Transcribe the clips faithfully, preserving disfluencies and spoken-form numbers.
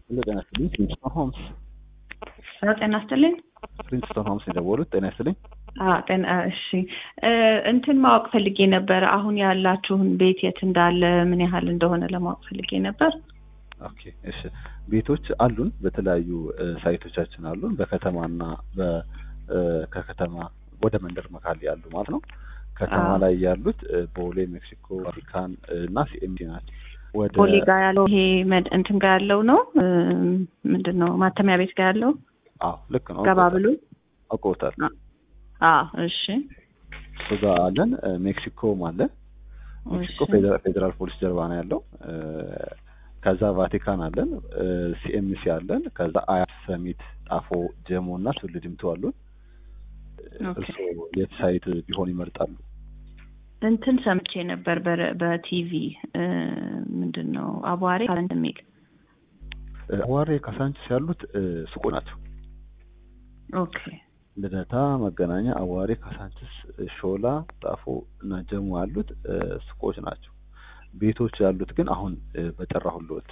ጤና ይስጥልኝ ፕሪንስተን ሆምስ ጤና ይስጥልኝ ፕሪንስተን ሆምስ የደወሉት ጤና ይስጥልኝ። አዎ ጤና እሺ እንትን ማወቅ ፈልጌ ነበር። አሁን ያላችሁን ቤት የት እንዳለ ምን ያህል እንደሆነ ለማወቅ ፈልጌ ነበር። ኦኬ እሺ ቤቶች አሉን በተለያዩ ሳይቶቻችን አሉን በከተማና በከከተማ ወደ መንደር መካከል ያሉ ማለት ነው። ከተማ ላይ ያሉት ቦሌ፣ ሜክሲኮ፣ ቫቲካን እና ሲኤምሲ ናቸው። ወደ ቦሌ ጋር ያለው ይሄ እንትን ጋር ያለው ነው ምንድነው ማተሚያ ቤት ጋር ያለው? አዎ ልክ ነው። ገባ ብሎ አቆታል። አዎ እሺ እዛ አለን። ሜክሲኮም አለ። ሜክሲኮ ፌደራል ፖሊስ ጀርባ ነው ያለው። ከዛ ቫቲካን አለን፣ ሲኤምሲ አለን። ከዛ አያት፣ ሰሚት፣ ጣፎ፣ ጀሞ እና ቱልዲምቱ አሉን። እርሶ የት ሳይት ቢሆን ይመርጣሉ? እንትን ሰምቼ ነበር በቲቪ ምንድነው አዋሬ ካሳንቺስ የሚል አዋሬ ካሳንቺስ ያሉት ሱቁ ናቸው። ኦኬ ልደታ፣ መገናኛ፣ አዋሬ፣ ካሳንቺስ፣ ሾላ፣ ጣፎ እና ጀሞ ያሉት ሱቆች ናቸው። ቤቶች ያሉት ግን አሁን በጠራሁልዎት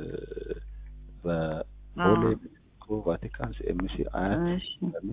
በቦሌ፣ ቫቲካን፣ ሲኤምሲ፣ አያት።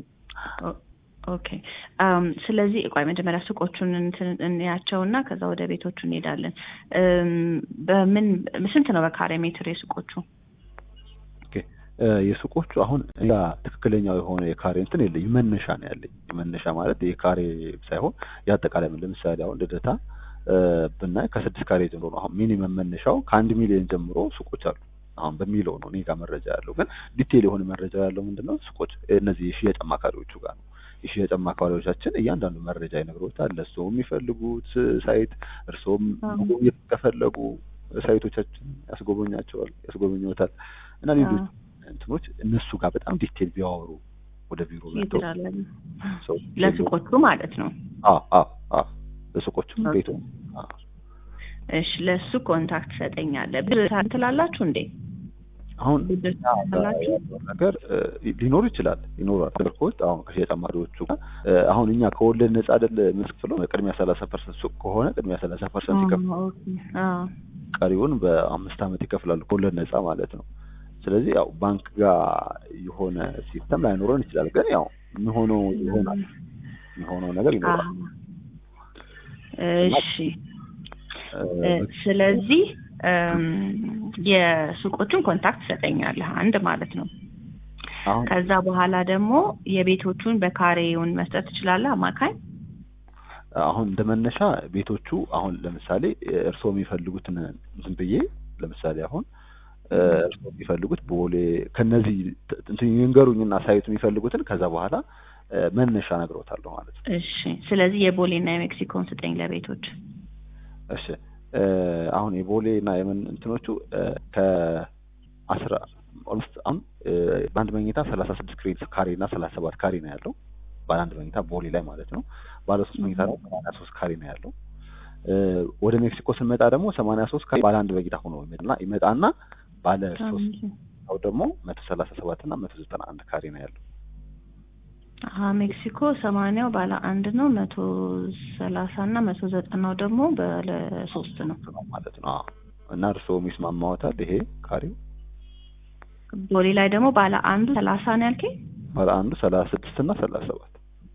ኦኬ አም ስለዚህ ቆይ መጀመሪያ ሱቆቹን እንያቸውና ከዛ ወደ ቤቶቹ እንሄዳለን። በምን ስንት ነው በካሬ ሜትር የሱቆቹ? ኦኬ የሱቆቹ አሁን ያ ትክክለኛው የሆነ የካሬ እንትን የለኝ መነሻ ነው ያለኝ። መነሻ ማለት የካሬ ሳይሆን ያጠቃላይ ምን ለምሳሌ አሁን ልደታ ብናይ ከስድስት ካሬ ጀምሮ ነው። አሁን ሚኒመም መነሻው ከአንድ ሚሊዮን ጀምሮ ሱቆች አሉ። አሁን በሚለው ነው እኔ ጋር መረጃ ያለው። ግን ዲቴል የሆነ መረጃ ያለው ምንድነው ሱቆች እነዚህ የሽያጭ አማካሪዎቹ ጋር ነው። የሽያጭ አማካሪዎቻችን እያንዳንዱ መረጃ ይነግሮታል። ለሰው የሚፈልጉት ሳይት እርሶም መጎብኘት ከፈለጉ ሳይቶቻችን ያስጎበኛቸዋል ያስጎበኙታል እና ሌሎች እንትኖች እነሱ ጋር በጣም ዲቴል ቢያወሩ ወደ ቢሮ መጥተው ለሱቆቹ ማለት ነው። አዎ አዎ አዎ ለሱቆቹም ቤቱ። እሺ ለሱ ኮንታክት ሰጠኛለህ ብር ትላላችሁ እንዴ? አሁን ነገር ሊኖር ይችላል ይኖራል። ተርኮት አሁን ከሽያጭ አማካሪዎቹ ጋር አሁን እኛ ከወለድ ነፃ አይደል የምንከፍለው። ቅድሚያ ሰላሳ ፐርሰንት ሱቅ ከሆነ ቅድሚያ ሰላሳ ፐርሰንት ይከፍላሉ። አዎ ቀሪውን በአምስት አመት ይከፍላሉ ከወለድ ነፃ ማለት ነው። ስለዚህ ያው ባንክ ጋር የሆነ ሲስተም ላይኖረን ይችላል። ግን ያው የሚሆነው ይሆናል የሚሆነው ነገር ይኖራል። እሺ ስለዚህ የሱቆቹን ኮንታክት ሰጠኛለህ አንድ ማለት ነው። ከዛ በኋላ ደግሞ የቤቶቹን በካሬውን መስጠት ትችላለህ አማካኝ? አሁን እንደመነሻ ቤቶቹ አሁን ለምሳሌ እርሶ የሚፈልጉትን እንትን ብዬ ለምሳሌ አሁን እርሶ የሚፈልጉት ቦሌ ከነዚህ እንትን ይንገሩኝና ሳይቱ የሚፈልጉትን ከዛ በኋላ መነሻ ነግሮታለሁ ማለት ነው። እሺ ስለዚህ የቦሌና የሜክሲኮን ስጠኝ ለቤቶች። እሺ አሁን የቦሌ እና የምን እንትኖቹ ከአስራ ኦልሞስት አሁን በአንድ መኝታ ሰላሳ ስድስት ክሬት ካሬ እና ሰላሳ ሰባት ካሬ ነው ያለው። ባለ አንድ መኝታ ቦሌ ላይ ማለት ነው። ባለ ሶስት መኝታ ነው ሰማንያ ሶስት ካሬ ነው ያለው። ወደ ሜክሲኮ ስንመጣ ደግሞ ሰማንያ ሶስት ካሬ ባለ አንድ መኝታ ሆኖ ይመጣና ይመጣና ባለ ሶስት ነው ደግሞ መቶ ሰላሳ ሰባት እና መቶ ዘጠና አንድ ካሬ ነው ያለው። አሃ ሜክሲኮ ሰማንያው ባለ አንድ ነው፣ መቶ ሰላሳ እና መቶ ዘጠናው ደግሞ ባለ ሶስት ነው ማለት ነው። እና እርሶ የሚስማማዎታል ይሄ ካሬው? ቦሌ ላይ ደግሞ ባለ አንዱ ሰላሳ ነው ያልከኝ? ባለ አንዱ ሰላሳ ስድስት እና ሰላሳ ሰባት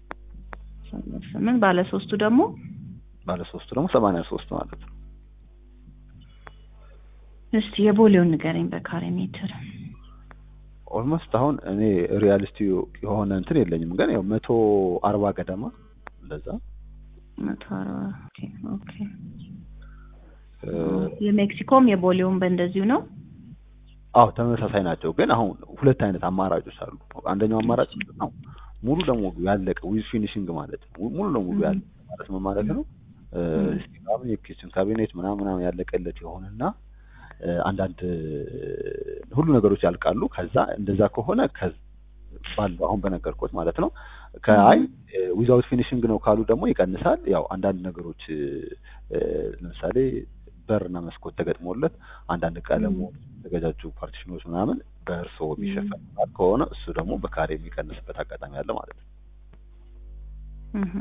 ምን ባለ ሶስቱ ደግሞ ባለ ሶስቱ ደግሞ ሰማንያ ሶስት ማለት ነው። እስቲ የቦሌውን ንገረኝ በካሬ ሜትር። ኦልሞስት አሁን እኔ ሪያሊስቲ የሆነ እንትን የለኝም ግን ያው መቶ አርባ ገደማ እንደዛ መቶ አርባ ኦኬ ኦኬ። የሜክሲኮም የቦሌውም በእንደዚሁ ነው? አዎ ተመሳሳይ ናቸው። ግን አሁን ሁለት አይነት አማራጮች አሉ። አንደኛው አማራጭ ነው ሙሉ ለሙሉ ያለቀ ዊዝ ፊኒሺንግ ማለት ነው። ሙሉ ለሙሉ ያለቀ ማለት ምን ማለት ነው? ስቲካም የኪችን ካቢኔት ምናምን ምናምን ያለቀለት ይሆንና አንዳንድ ሁሉ ነገሮች ያልቃሉ። ከዛ እንደዛ ከሆነ ባለው አሁን በነገርኩት ማለት ነው። ከአይ ዊዛውት ፊኒሺንግ ነው ካሉ ደግሞ ይቀንሳል። ያው አንዳንድ ነገሮች ለምሳሌ በርና መስኮት ተገጥሞለት አንዳንድ ቀለሙ ተገጃጁ ፓርቲሽኖች ምናምን በእርሶ የሚሸፈን ከሆነ እሱ ደግሞ በካሬ የሚቀንስበት አጋጣሚ አለ ማለት ነው። እህ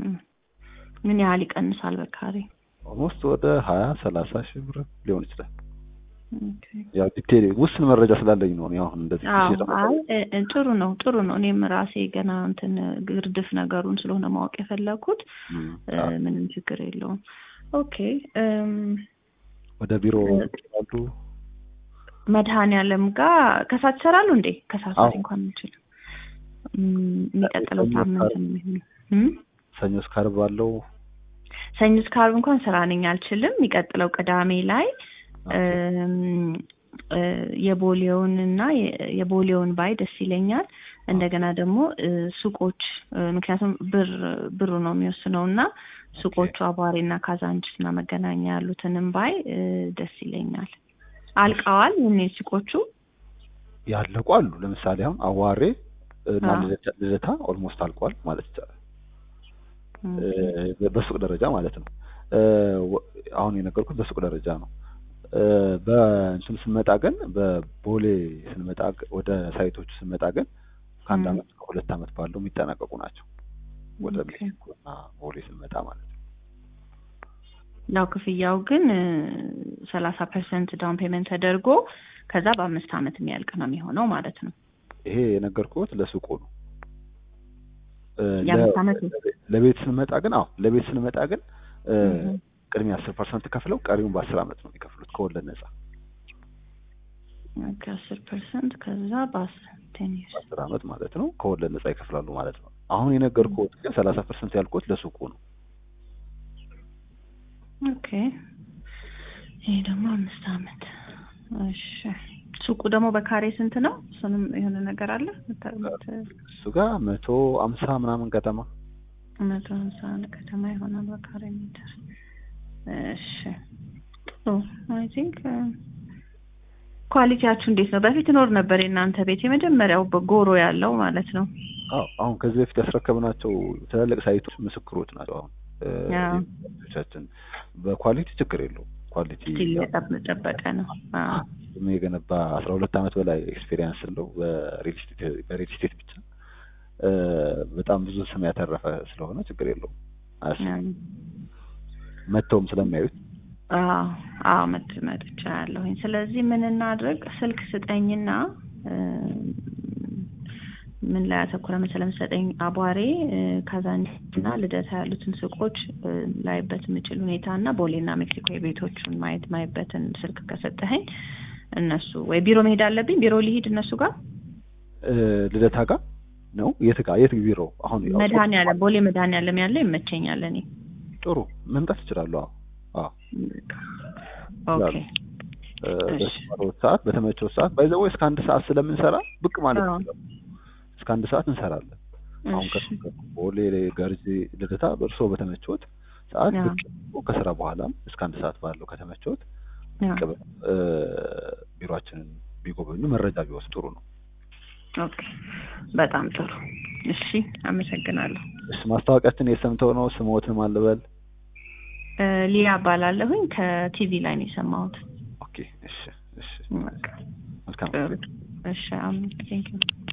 ምን ያህል ይቀንሳል በካሬ? ኦልሞስት ወደ ሀያ ሰላሳ ሺህ ብር ሊሆን ይችላል። ኦኬ ያው ዲቴል ውስን መረጃ ስላለኝ ነው ያው እንደዚህ አዎ አይ እ- ጥሩ ነው ጥሩ ነው። እኔም ራሴ ገና እንትን ግርድፍ ነገሩን ስለሆነ ማወቅ የፈለኩት እም፣ እ፣ አዎ። ምንም ችግር የለውም። ኦኬ እም፣ ወደ ቢሮ እ፣ ይችላሉ? መድኃኒዓለም ጋር ከሳት ይሰራሉ እንዴ? ከሳት አዎ። ዛሬ እንኳን እንችል የሚቀጥለው ሰኞ እስከ ሳምንት ዓርብ ነው የሚሆነው። እም? ሰኞ እስከ ዓርብ ባለው ሰኞ እስከ ዓርብ እንኳን ስራ ነኝ አልችልም። የሚቀጥለው ቅዳሜ ላይ እም፣ እ፣ የቦሌውንና የ- የቦሌውን ባይ ደስ ይለኛል። እንደገና ደግሞ እ፣ ሱቆች እ፣ ምክንያቱም ብር ብሩ ነው የሚወስነው እና ሱቆቹ አቧሬና ካዛንችስ እና መገናኛ ያሉትንም ባይ እ፣ ደስ ይለኛል። አልቀዋል እኔ ሱቆቹ ያለቁ አሉ። ለምሳሌ አሁን አዋሬ እና አዎ። ልደታ ልደታ ኦልሞስት አልቋል ማለት ይቻላል። ኦኬ። እ፣ በሱቅ ደረጃ ማለት ነው። እ፣ ወ- አሁን የነገርኩት በሱቅ ደረጃ ነው። እ፣ በእንትን ስንመጣ ግን በቦሌ ስንመጣ ግ- ወደ ሳይቶቹ ስንመጣ ግን ከአንድ ም። አመት ከሁለት አመት ባለው የሚጠናቀቁ ናቸው። ወደ ኦኬ። ሜክሲኮ እና ቦሌ ስንመጣ ማለት ነው። ያው ክፍያው ግን ሰላሳ ፐርሰንት ዳውን ፔመንት ተደርጎ ከዛ በአምስት አመት የሚያልቅ ነው የሚሆነው ማለት ነው። ይሄ የነገርኩት ለሱቁ ነው። እ፣ የአምስት ለ- አመት ለቤት ስንመጣ ግን አዎ ለቤት ስንመጣ ግን እ፣ እህ። ቅድሚያ አስር ፐርሰንት ከፍለው ቀሪውን በአስር አመት ነው የሚከፍሉት ከወለድ ነጻ። ኦኬ አስር ፐርሰንት ከዛ በአስር ቴን ይርስ በአስር አመት ማለት ነው ከወለድ ነጻ ይከፍላሉ ማለት ነው። አሁን የነገርኩት ግን ሰላሳ ፐርሰንት ያልኩት ለሱቁ ነው። ኦኬ ይሄ ደግሞ አምስት አመት። እሺ ሱቁ ደግሞ በካሬ ስንት ነው? እሱንም የሆነ ነገር አለ ምታውቁት? እሱ ጋር መቶ አምሳ ምናምን ከተማ መቶ ሃምሳ ከተማ ይሆናል በካሬ ሜትር። እሺ ጥሩ። አይ ቲንክ ኳሊቲያችሁ እንዴት ነው? በፊት ኖር ነበር የእናንተ ቤት የመጀመሪያው በጎሮ ያለው ማለት ነው። አዎ አሁን ከዚህ በፊት ያስረከብናቸው ትላልቅ ሳይቶች ምስክሮች ናቸው። አሁን አዎ። ቻችን በኳሊቲ ችግር የለውም። ኳሊቲ ስቲል የጠበቀ ነው። አዎ የገነባ አስራ ሁለት አመት በላይ ኤክስፒሪየንስ አለው በሪል ስቴት በሪል ስቴት ብቻ እ፣ በጣም ብዙ ስም ያተረፈ ስለሆነ ችግር የለውም። አያስብም። መተውም ስለሚያዩት አዎ አዎ መጥ መጥቻ ያለሁኝ። ስለዚህ ምን እናድርግ? ስልክ ስጠኝና እ፣ ምን ላይ አተኮረ መሰለህ መሰለኝ አቧሬ እ፣ ካዛንችስና ልደታ ያሉትን ሱቆች እ፣ ላይበት የምችል ሁኔታና ቦሌና ሜክሲኮ የቤቶቹን ማየት ማይበትን ስልክ ከሰጠኸኝ እነሱ ወይ ቢሮ መሄድ አለብኝ። ቢሮ ሊሄድ እነሱ ጋር እ፣ ልደታ ጋር ነው። የት ጋር የት ቢሮ? አሁን ያው መድኃኒዓለም ቦሌ መድኃኒዓለም ያለ ይመቸኛል እኔ። ጥሩ መምጣት ይችላሉ። አዎ አዎ ኦኬ እ፣ በስማሮት ሰዓት በተመቸው ሰዓት ባይዘው እስከ አንድ ሰዓት ስለምንሰራ ብቅ ማለት አዎ። ነው። እስከ አንድ ሰዓት እንሰራለን። አሁን እሺ ከቦሌ ገርጂ ልደታ በእርሶ በተመቾት ሰዓት አዎ። ብቅ ብሎ ከስራ በኋላም እስከ አንድ ሰዓት ባለው ከተመቾት አዎ። ብቅ ብለው እ፣ ቢሮአችንን ቢጎበኙ መረጃ ቢወስዱ ጥሩ ነው። ኦኬ በጣም ጥሩ። እሺ አመሰግናለሁ። እሺ ማስታወቂያችን የሰምተው ነው ስሞትን ማልበል? እ፣ ሊያ እባላለሁኝ ከቲቪ ላይ ነው የሰማሁት። ኦኬ እሺ እሺ በቃ መልካም ጥሩ። እሺ አም ቴንክ ዩ